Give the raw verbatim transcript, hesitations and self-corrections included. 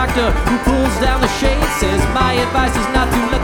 doctor who pulls down the shade says my advice is not to let